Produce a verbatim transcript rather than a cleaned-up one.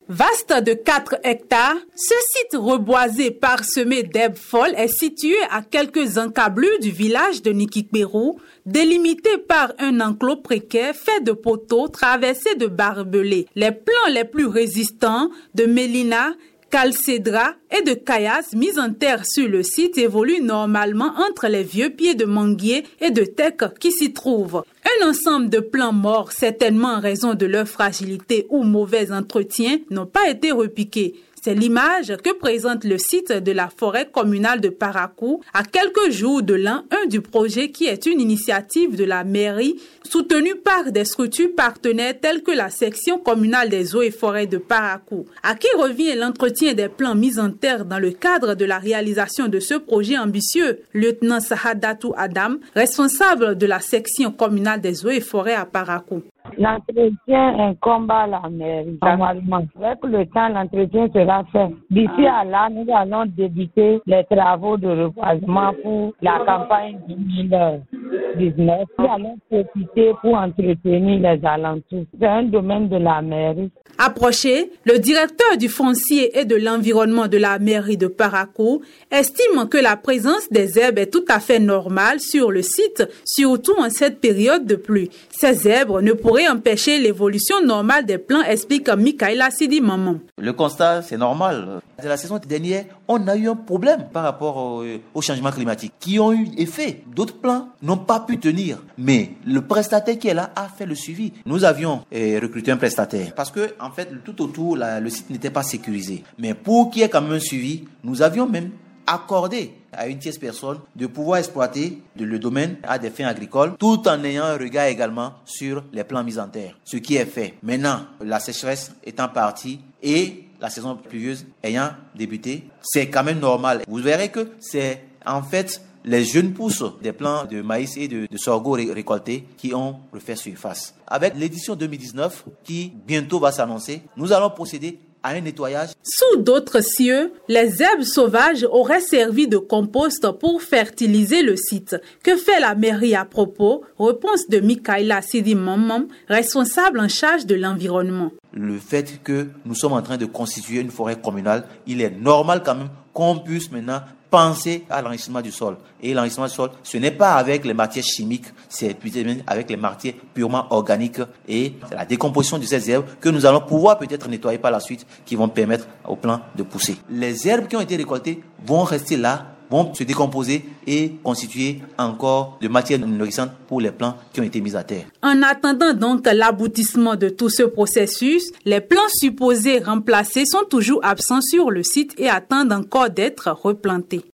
Vaste de quatre hectares, ce site reboisé parsemé d'herbes folles est situé à quelques encablures du village de Nikikbérou, délimité par un enclos précaire fait de poteaux traversés de barbelés. Les plants les plus résistants de Mélina, calcédra et de caillasse mis en terre sur le site évoluent normalement entre les vieux pieds de manguier et de teck qui s'y trouvent. Un ensemble de plants morts, certainement en raison de leur fragilité ou mauvais entretien, n'ont pas été repiqués. C'est l'image que présente le site de la forêt communale de Parakou à quelques jours de l'an un du projet qui est une initiative de la mairie soutenue par des structures partenaires telles que la section communale des eaux et forêts de Parakou, à qui revient l'entretien des plants mis en terre dans le cadre de la réalisation de ce projet ambitieux. Lieutenant Sahadatou Adam, responsable de la section communale des eaux et forêts à Parakou. L'entretien incombe à la mairie. Normalement, avec le temps, l'entretien sera fait. D'ici à là, nous allons débuter les travaux de reboisement pour la campagne deux mille dix-neuf. Nous allons profiter pour entretenir les alentours. C'est un domaine de la mairie. Approché, le directeur du foncier et de l'environnement de la mairie de Parakou estime que la présence des herbes est tout à fait normale sur le site, surtout en cette période de pluie. Ces herbes ne pourraient empêcher l'évolution normale des plants, explique Mikaïla Sidi Maman. Le constat, c'est normal. De la saison dernière, on a eu un problème par rapport au, au changement climatique qui ont eu effet. D'autres plants n'ont pas pu tenir, mais le prestataire qui est là a fait le suivi. Nous avions eh, recruté un prestataire parce que, en fait, tout autour, la, le site n'était pas sécurisé. Mais pour qu'il y ait quand même un suivi, nous avions même accordé à une tierce personne de pouvoir exploiter le domaine à des fins agricoles tout en ayant un regard également sur les plants mis en terre. Ce qui est fait. Maintenant, la sécheresse étant partie et la saison pluvieuse ayant débuté, c'est quand même normal. Vous verrez que c'est en fait les jeunes pousses des plants de maïs et de, de sorgho ré- récoltés qui ont refait surface. Avec l'édition deux mille dix-neuf qui bientôt va s'annoncer, nous allons procéder à un nettoyage. Sous d'autres cieux, les herbes sauvages auraient servi de compost pour fertiliser le site. Que fait la mairie à propos? Réponse de Mikaïla Sidi Mamam, responsable en charge de l'environnement. Le fait que nous sommes en train de constituer une forêt communale, il est normal quand même qu'on puisse maintenant penser à l'enrichissement du sol. Et l'enrichissement du sol, ce n'est pas avec les matières chimiques, c'est avec les matières purement organiques. Et c'est la décomposition de ces herbes que nous allons pouvoir peut-être nettoyer par la suite qui vont permettre aux plants de pousser. Les herbes qui ont été récoltées vont rester là, vont se décomposer et constituer encore de matière nourrissante pour les plants qui ont été mis à terre. En attendant donc l'aboutissement de tout ce processus, les plants supposés remplacés sont toujours absents sur le site et attendent encore d'être replantés.